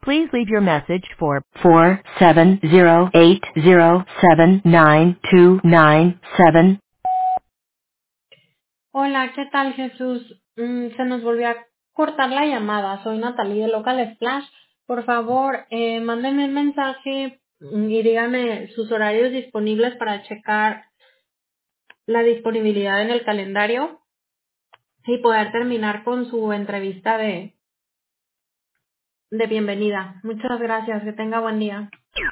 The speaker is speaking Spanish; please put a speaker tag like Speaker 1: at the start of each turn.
Speaker 1: Please leave your message for 47080792997.
Speaker 2: Hola, ¿qué tal, Jesús? Se nos volvió a cortar la llamada. Soy Natalie de Local Splash. Por favor, mándenme un mensaje y díganme sus horarios disponibles para checar la disponibilidad en el calendario y poder terminar con su entrevista de bienvenida. Muchas gracias. Que tenga buen día.